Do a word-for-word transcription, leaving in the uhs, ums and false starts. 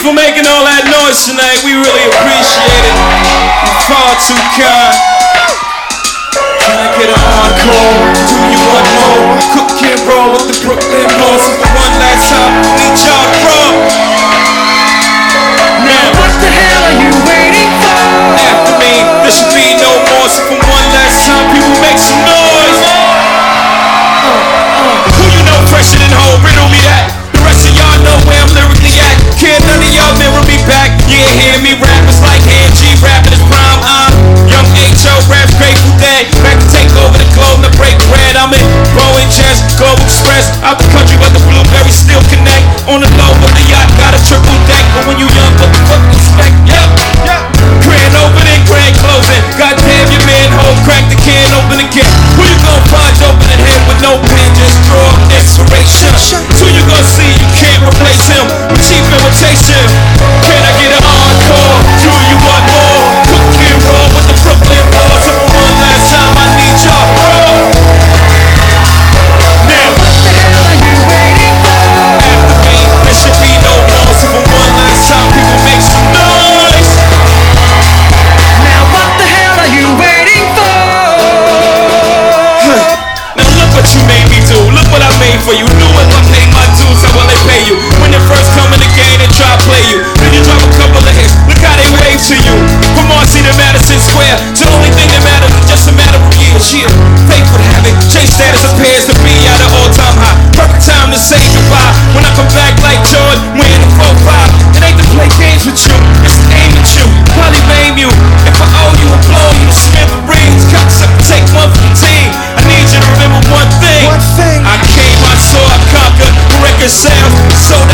for making all that noise tonight. We really appreciate it. You're far too kind. Can I get an encore? Do you want more? Cook and roll with the Brooklyn Boys. For one last time, need y'all from. Now, what the hell are you waiting for? After me, there should be no more. So for one last time, people make some noise. Uh, uh. Who you know fresher than whole? Riddle me that. The rest of y'all know where I'm lyrically at. Can't none of y'all mirror me back. Yeah, hear me rap. It's like Hand G rapping his prime. I'm Young H O raps Grateful Dead. Back to take over the globe to break bread. I'm in Boeing Jets, Global Express. Out the country, but the blueberries still connect. On the low, but the yacht got a triple deck. But when you young, what the fuck expect? Yep, yep. Grand opening, grand closing. Goddamn, your manhole crack the can open again. Who you gonna find open the head with no pen? Just draw inspiration. Who you gonna see? You can't replace him with cheap imitation. Can I get an encore? Do you want more? Cook and roll with the Brooklyn Boys. So for one last time, I need y'all raw. Now, What the hell are you waiting for? after me, there should be no more. So for one last time, people make some noise. Now what the hell are you waiting for? Now look what you made me do. Look what I made for you. Knew if I pay my dues, how will they pay you? When they first come in the game and try to play you, then you drop a couple of hits. Look how they wave to you. From Marcy to Madison Square, to the only thing that matters is just a matter of years. Yeah, fate would have it. Chase status appears to be at an all-time high. Perfect time to say goodbye. When I come back like Jordan, wearing the four five. It ain't to play games with you, it's to aim at you. Probably blame you. If I owe you a blow, you to smithereens. Cocksucker, take one for the team. I need you to remember one thing. One thing. I came, I saw, I conquered. Record sales, sold